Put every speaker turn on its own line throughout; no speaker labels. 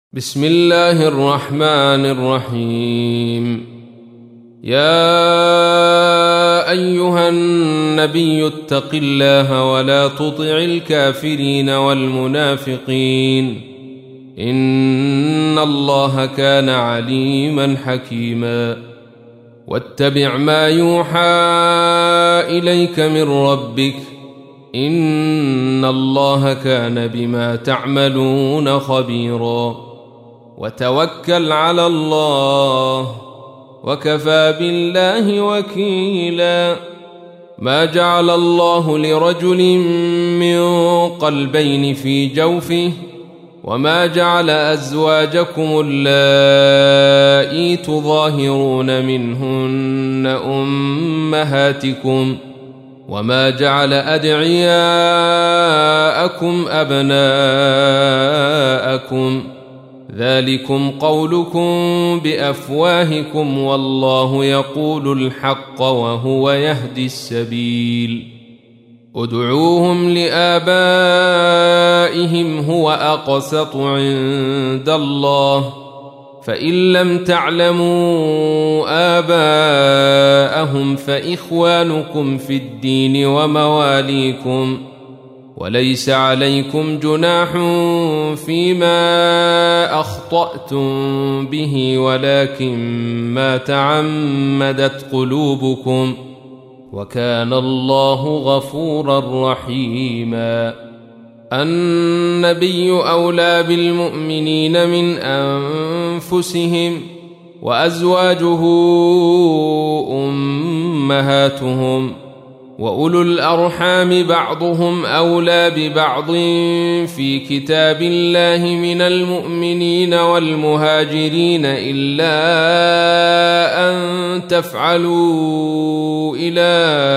بسم الله الرحمن الرحيم. يا أيها النبي اتق الله ولا تطع الكافرين والمنافقين إن الله كان عليما حكيما. واتبع ما يوحى إليك من ربك إن الله كان بما تعملون خبيرا. وتوكل على الله وكفى بالله وكيلا. ما جعل الله لرجل من قلبين في جوفه وما جعل أزواجكم اللائي تظاهرون منهن أمهاتكم وما جعل أدعياءكم أبناءكم ذلكم قولكم بأفواهكم والله يقول الحق وهو يهدي السبيل. ادعوهم لآبائهم هو أقسط عند الله فإن لم تعلموا آباءهم فإخوانكم في الدين ومواليكم وليس عليكم جناح فيما أخطأتم به ولكن ما تعمدت قلوبكم وكان الله غفورا رحيما. النبي أولى بالمؤمنين من أنفسهم وأزواجه أمهاتهم وأولو الأرحام بعضهم أولى ببعض في كتاب الله من المؤمنين والمهاجرين إلا أن تفعلوا إلى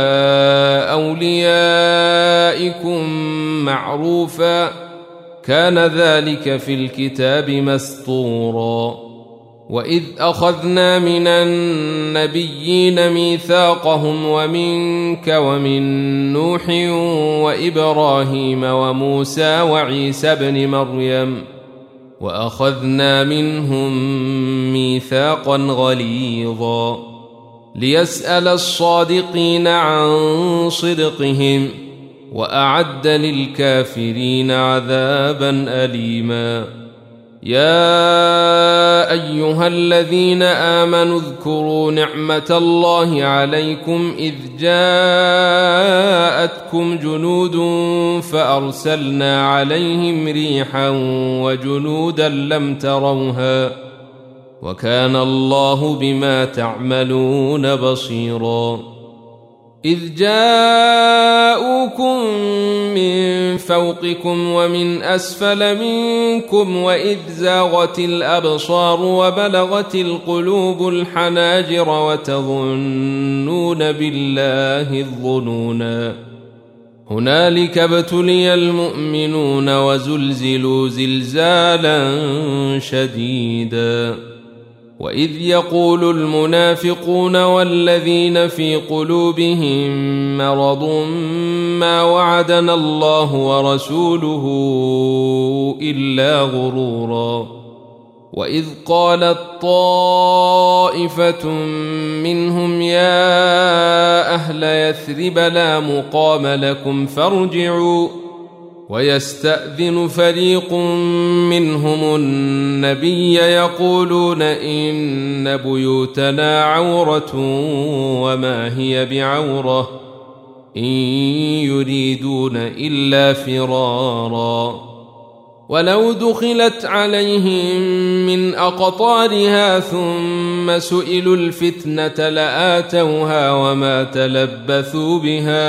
أوليائكم معروفا كان ذلك في الكتاب مسطورا. وإذ أخذنا من النبيين ميثاقهم ومنك ومن نوح وإبراهيم وموسى وعيسى بن مريم وأخذنا منهم ميثاقا غليظا ليسأل الصادقين عن صدقهم وأعد للكافرين عذابا أليما. يا أيها الذين آمنوا اذكروا نعمة الله عليكم إذ جاءتكم جنود فأرسلنا عليهم ريحا وجنودا لم تروها وكان الله بما تعملون بصيرا. إذ جاءوكم من فوقكم ومن أسفل منكم وإذ زاغت الأبصار وبلغت القلوب الحناجر وتظنون بالله الظنونا. هنالك ابتلي المؤمنون وزلزلوا زلزالا شديدا. وإذ يقول المنافقون والذين في قلوبهم مرض ما وعدنا الله ورسوله إلا غرورا. وإذ قالت طائفة منهم يا أهل يثرب لا مقام لكم فارجعوا ويستأذن فريق منهم النبي يقولون إن بيوتنا عورة وما هي بعورة إن يريدون إلا فرارا. ولو دخلت عليهم من أقطارها ثم سئلوا الفتنة لآتوها وما تلبثوا بها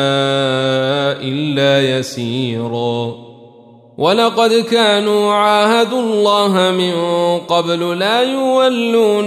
إلا يسيرا. ولقد كانوا عاهدوا الله من قبل لا يولون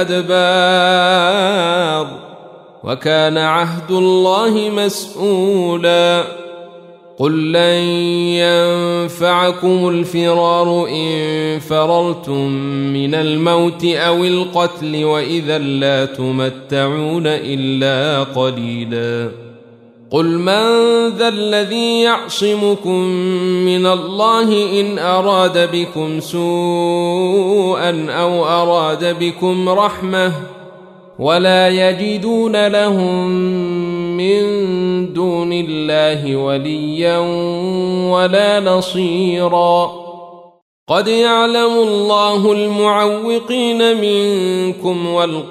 الأدبار وكان عهد الله مسؤولا. قل لن ينفعكم الفرار إن فررتم من الموت أو القتل وإذا لا تمتعون إلا قليلا. قل من ذا الذي يعصمكم من الله إن أراد بكم سوءا أو أراد بكم رحمة ولا يجدون لهم من دون الله وليا ولا نصيرا قد يعلم الله المعوقين منكم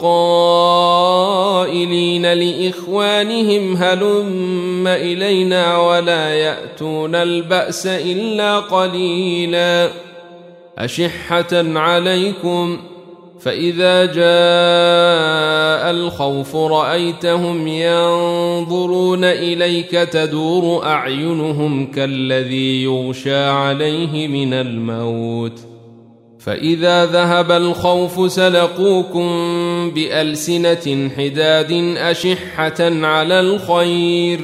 والقائلين لإخوانهم هلم إلينا ولا يأتون البأس إلا قليلا أشحة عليكم فإذا جاء الخوف رأيتهم ينظرون إليك تدور أعينهم كالذي يغشى عليه من الموت فإذا ذهب الخوف سلقوكم بألسنة حداد أشحة على الخير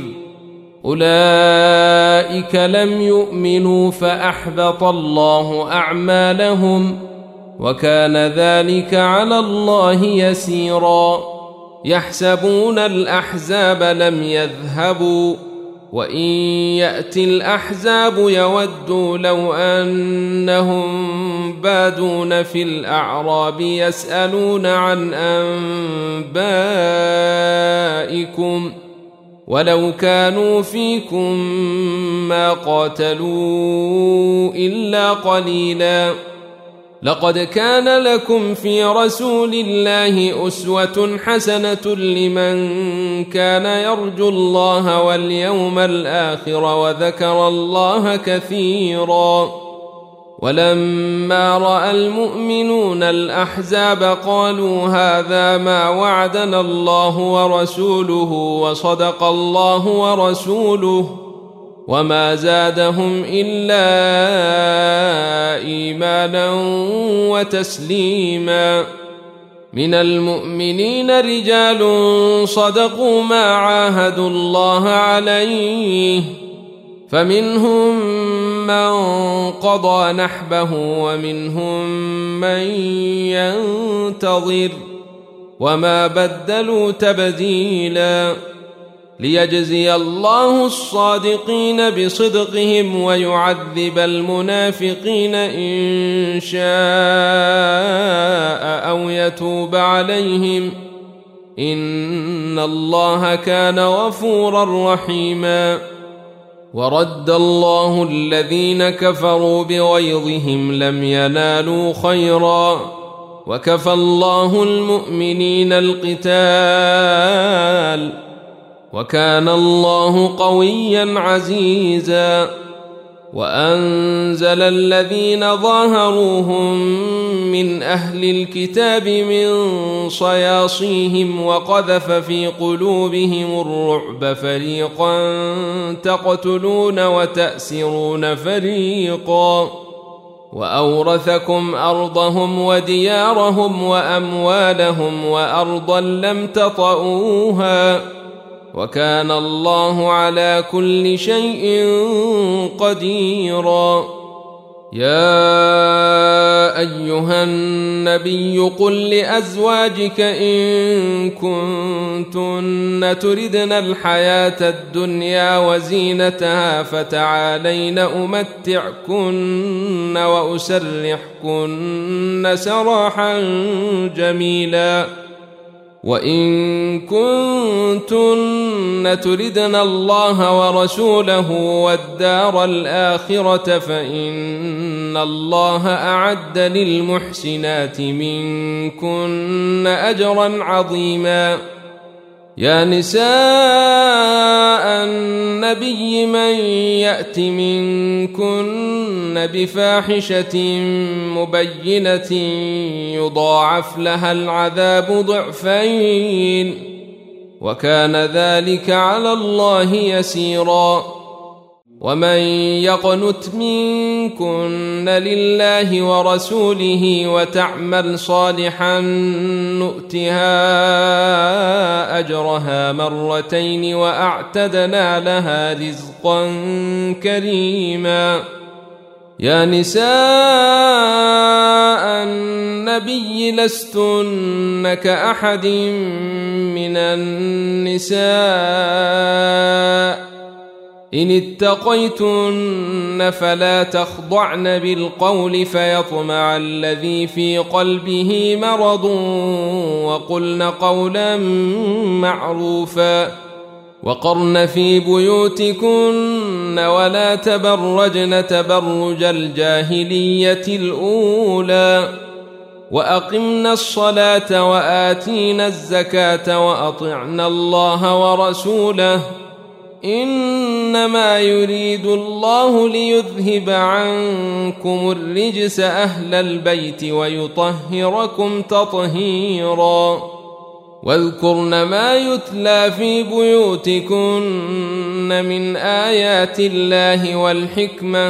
أولئك لم يؤمنوا فأحبط الله أعمالهم وكان ذلك على الله يسيرا يحسبون الأحزاب لم يذهبوا وإن يأتي الأحزاب يودوا لو أنهم بادون في الأعراب يسألون عن أنبائكم ولو كانوا فيكم ما قاتلوا إلا قليلا لقد كان لكم في رسول الله أسوة حسنة لمن كان يرجو الله واليوم الآخر وذكر الله كثيرا ولما رأى المؤمنون الأحزاب قالوا هذا ما وعدنا الله ورسوله وصدق الله ورسوله وما زادهم إلا إيمانا وتسليما من المؤمنين رجال صدقوا ما عاهدوا الله عليه فمنهم من قضى نحبه ومنهم من ينتظر وما بدلوا تبديلا ليجزي الله الصادقين بصدقهم ويعذب المنافقين إن شاء أو يتوب عليهم إن الله كان غفورا رحيما ورد الله الذين كفروا بغيظهم لم ينالوا خيرا وكفى الله المؤمنين القتال وكان الله قويا عزيزا وأنزل الذين ظاهروهم من أهل الكتاب من صياصيهم وقذف في قلوبهم الرعب فريقا تقتلون وتأسرون فريقا وأورثكم أرضهم وديارهم وأموالهم وأرضا لم تطئوها وكان الله على كل شيء قديرا يا أيها النبي قل لأزواجك إن كنتن تردن الحياة الدنيا وزينتها فتعالين أمتعكن وأسرحكن سراحا جميلا وإن كنتن تردن الله ورسوله والدار الآخرة فإن الله أعد للمحسنات منكن أجرا عظيما يا نساء النبي من يأت منكن بفاحشة مبينة يضاعف لها العذاب ضعفين وكان ذلك على الله يسيرا ومن يقنت منكن لله ورسوله وتعمل صالحا نؤتها أجرها مرتين وأعتدنا لها رزقا كريما يا نساء النبي النبي لستن كأحد من النساء إن اتقيتن فلا تخضعن بالقول فيطمع الذي في قلبه مرض وقلن قولا معروفا وقرن في بيوتكن ولا تبرجن تبرج الجاهلية الأولى وأقمنا الصلاة وآتينا الزكاة وأطعنا الله ورسوله إنما يريد الله ليذهب عنكم الرجس أهل البيت ويطهركم تطهيرا واذكرن ما يتلى في بيوتكن من آيات الله والحكمة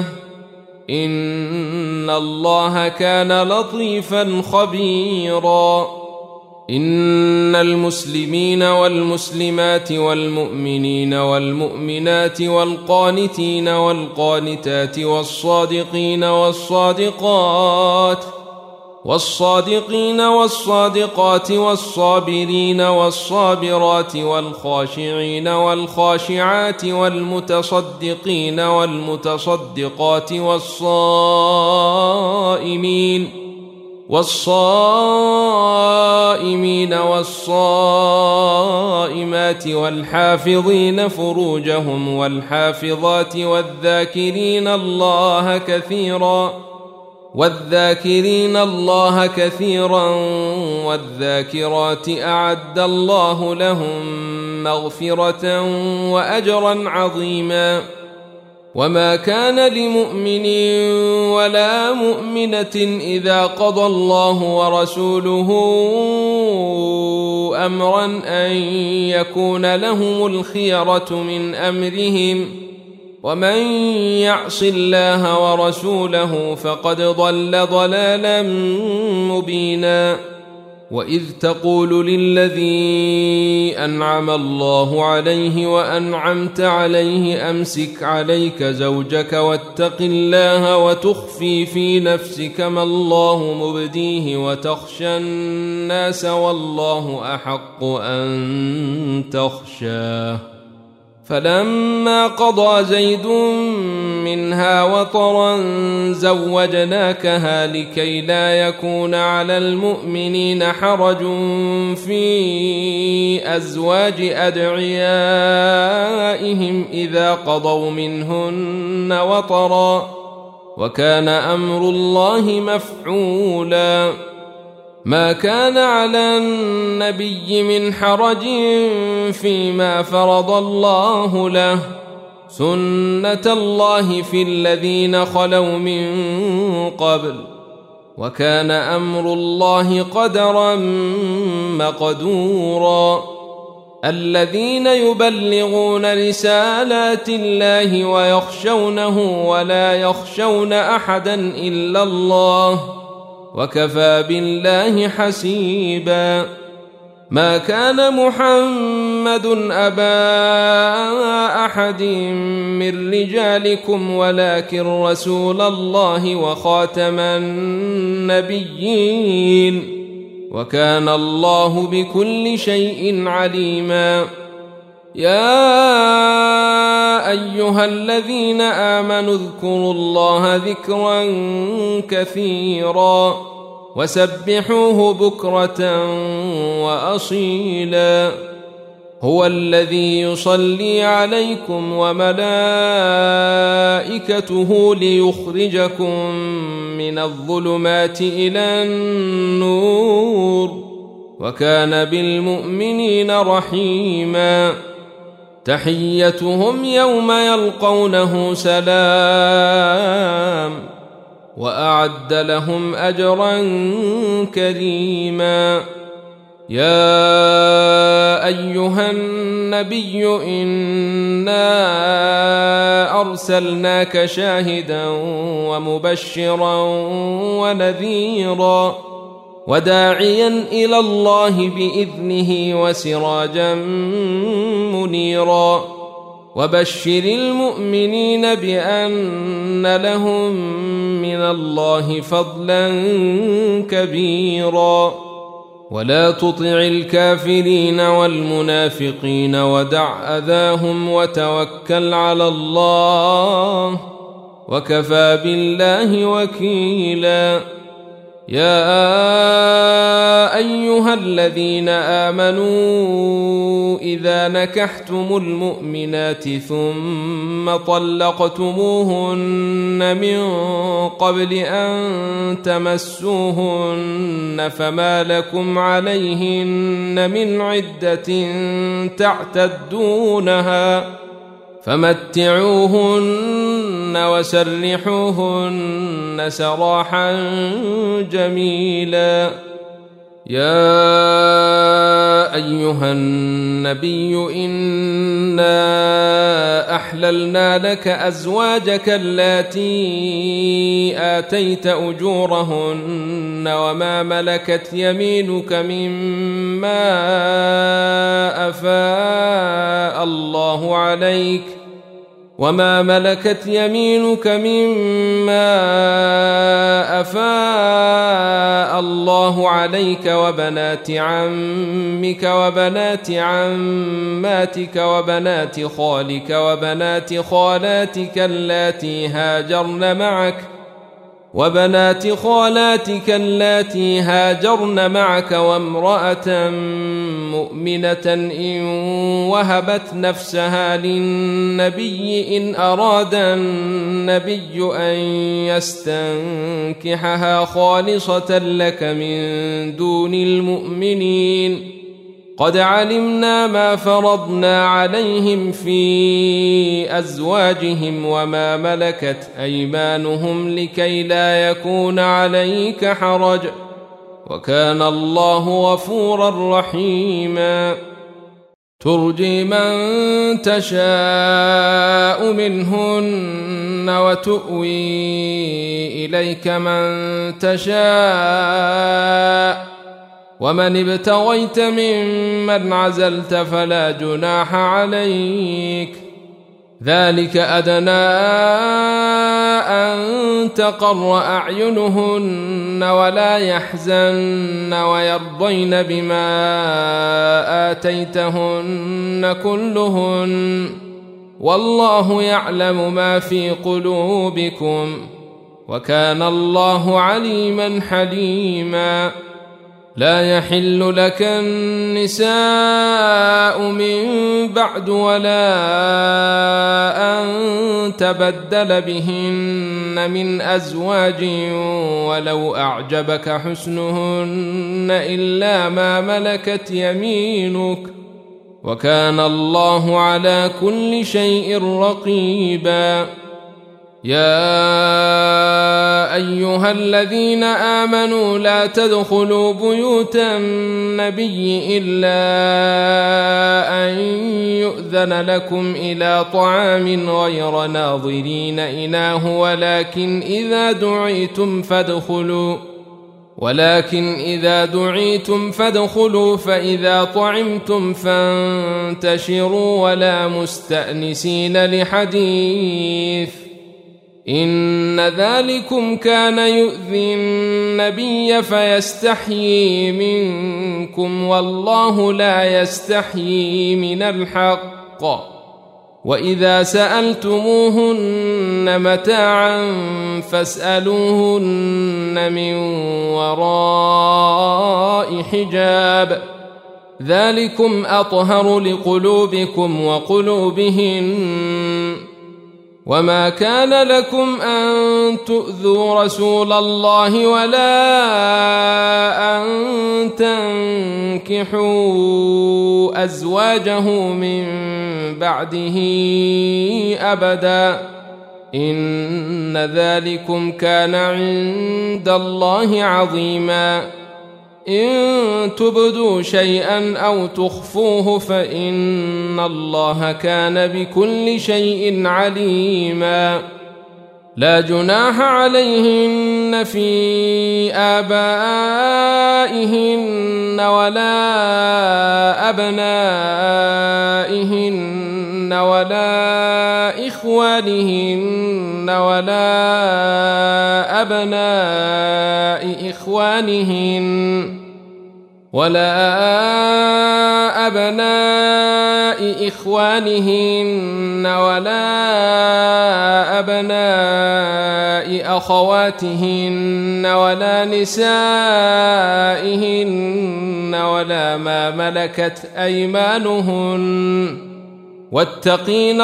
إن الله كان لطيفا خبيرا إن المسلمين والمسلمات والمؤمنين والمؤمنات والقانتين والقانتات والصادقين والصادقات والصابرين والصابرات والخاشعين والخاشعات والمتصدقين والمتصدقات والصائمين والصائمات والحافظين فروجهم والحافظات والذاكرين الله كثيرا والذاكرات أعد الله لهم مغفرة وأجرا عظيما وما كان لمؤمن ولا مؤمنة إذا قضى الله ورسوله أمرا أن يكون لهم الخيرة من أمرهم ومن يعص الله ورسوله فقد ضل ضلالا مبينا وإذ تقول للذي أنعم الله عليه وأنعمت عليه أمسك عليك زوجك واتق الله وتخفي في نفسك ما الله مبديه وتخشى الناس والله أحق أن تخشاه فلما قضى زيد منها وطرا زوجناكها لكي لا يكون على المؤمنين حرج في أزواج أدعيائهم إذا قضوا منهن وطرا وكان أمر الله مفعولا ما كان على النبي من حرج فيما فرض الله له سنة الله في الذين خلوا من قبل وكان أمر الله قدرا مقدورا الذين يبلغون رسالات الله ويخشونه ولا يخشون أحدا إلا الله وكفى بالله حسيبا ما كان محمد أبا أحد من رجالكم ولكن رسول الله وخاتم النبيين وكان الله بكل شيء عليما يا أيها الذين آمنوا اذكروا الله ذكرا كثيرا وسبحوه بكرة وأصيلا هو الذي يصلي عليكم وملائكته ليخرجكم من الظلمات إلى النور وكان بالمؤمنين رحيما تحيتهم يوم يلقونه سلام وأعد لهم أجرا كريما يا أيها النبي إنا أرسلناك شاهدا ومبشرا ونذيرا وداعيا إلى الله بإذنه وسراجا منيرا وبشر المؤمنين بأن لهم من الله فضلا كبيرا ولا تطع الكافرين والمنافقين ودع أذاهم وتوكل على الله وكفى بالله وكيلا يا أيها الذين آمنوا إذا نكحتم المؤمنات ثم طلقتموهن من قبل أن تمسوهن فما لكم عليهن من عدة تعتدونها فمتعوهن وسرحوهن سراحا جميلا يا أيها النبي إنا أحللنا لك أزواجك اللاتي آتيت أجورهن وما ملكت يمينك مما أفاء الله عليك وبنات عمك وبنات عماتك وبنات خالك وبنات خالاتك اللاتي هاجرن معك وامرأة مؤمنة إن وهبت نفسها للنبي إن أراد النبي أن يستنكحها خالصة لك من دون المؤمنين قد علمنا ما فرضنا عليهم في أزواجهم وما ملكت أيمانهم لكي لا يكون عليك حرج وكان الله غفورا رحيما ترجي من تشاء منهن وتؤوي إليك من تشاء ومن ابتغيت ممن عزلت فلا جناح عليك ذلك أدنى أن تقر أعينهن ولا يحزن ويرضين بما آتيتهن كلهن والله يعلم ما في قلوبكم وكان الله عليما حليما لا يحل لك النساء من بعد ولا أن تبدل بهن من أزواج ولو أعجبك حسنهن إلا ما ملكت يمينك وكان الله على كل شيء رقيبا يا أيها الذين آمنوا لا تدخلوا بيوت النبي إلا أن يؤذن لكم إلى طعام غير ناظرين إناه ولكن إذا دعيتم فادخلوا فإذا طعمتم فانتشروا ولا مستأنسين لحديث إن ذلكم كان يؤذي النبي فيستحيي منكم والله لا يستحيي من الحق وإذا سألتموهن متاعا فاسألوهن من وراء حجاب ذلكم أطهر لقلوبكم وقلوبهن وما كان لكم أن تؤذوا رسول الله ولا أن تنكحوا أزواجه من بعده أبدا إن ذلكم كان عند الله عظيما إن تبدوا شيئا أو تخفوه فإن الله كان بكل شيء عليما لا جناح عليهن في آبائهن ولا أبنائهن ولا إخوانهن ولا أبناء إخوانهن ولا أبناء أخواتهن ولا نسائهن ولا ما ملكت أيمانهن واتقين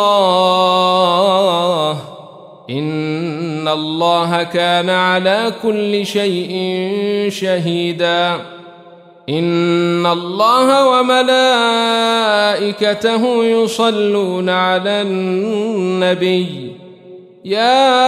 الله إن الله كان على كل شيء شهيدا. إن الله وملائكته يصلون على النبي يا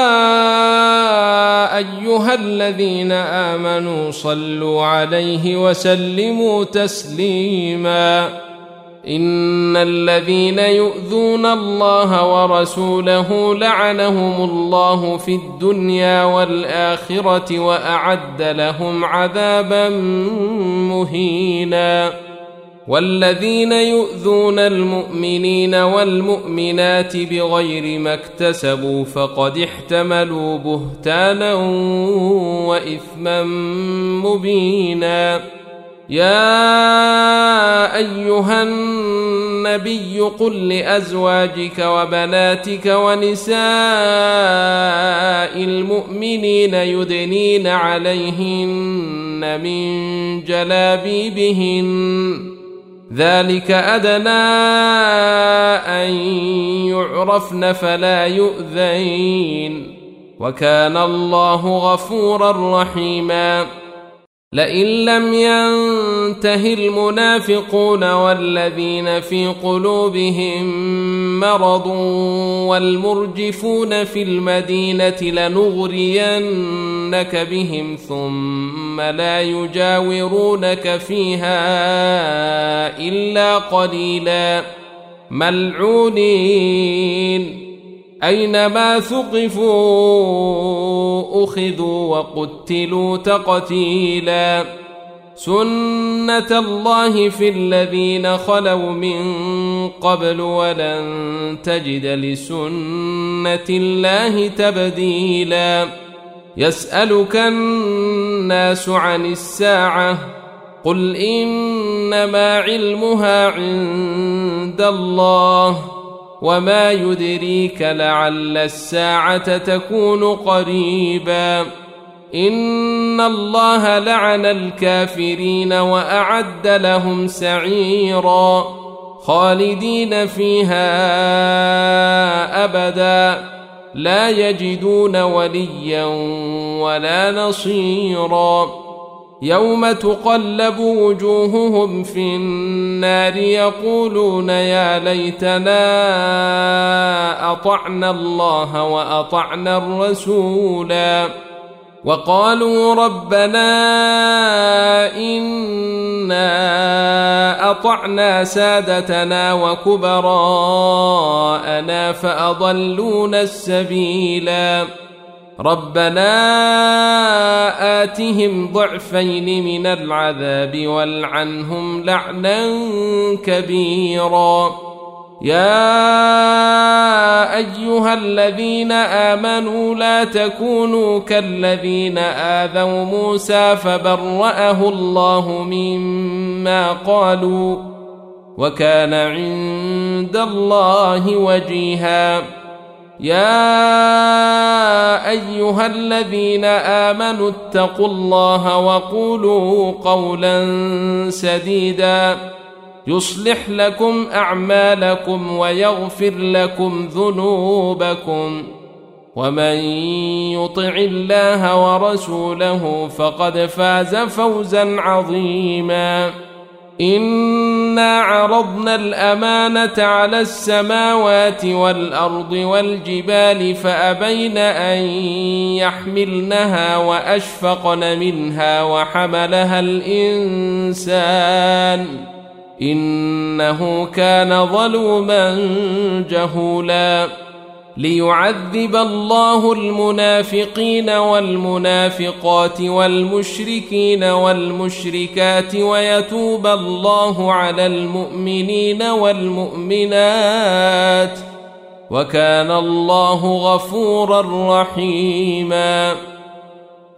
أيها الذين آمنوا صلوا عليه وسلموا تسليما. إن الذين يؤذون الله ورسوله لعنهم الله في الدنيا والآخرة وأعد لهم عذابا مهينا. والذين يؤذون المؤمنين والمؤمنات بغير ما اكتسبوا فقد احتملوا بهتانا وإثما مبينا. يا أيها النبي قل لأزواجك وبناتك ونساء المؤمنين يدنين عليهن من جلابيبهن ذلك أدنى أن يعرفن فلا يؤذين وكان الله غفورا رحيما. لئن لم ينته المنافقون والذين في قلوبهم مرض والمرجفون في المدينة لنغرينك بهم ثم لا يجاورونك فيها إلا قليلا ملعونين أينما ثقفوا أخذوا وقتلوا تقتيلا. سنة الله في الذين خلوا من قبل ولن تجد لسنة الله تبديلا. يسألك الناس عن الساعة قل إنما علمها عند الله وما يدريك لعل الساعة تكون قريبا. إن الله لعن الكافرين وأعد لهم سعيرا خالدين فيها أبدا لا يجدون وليا ولا نصيرا. يوم تقلب وجوههم في النار يقولون يا ليتنا أطعنا الله وأطعنا الرسولا وقالوا ربنا إنا أطعنا سادتنا وكبراءنا فأضلونا السبيلا. ربنا آتهم ضعفين من العذاب والعنهم لعنا كبيرا. يا أيها الذين آمنوا لا تكونوا كالذين آذوا موسى فبرأه الله مما قالوا وكان عند الله وجيها. يا أيها الذين آمنوا اتقوا الله وقولوا قولا سديدا يصلح لكم أعمالكم ويغفر لكم ذنوبكم ومن يطع الله ورسوله فقد فاز فوزا عظيما. إنا عرضنا الأمانة على السماوات والأرض والجبال فأبين أن يحملنها وأشفقن منها وحملها الإنسان إنه كان ظلوما جهولا. ليعذب الله المنافقين والمنافقات والمشركين والمشركات ويتوب الله على المؤمنين والمؤمنات وكان الله غفورا رحيما.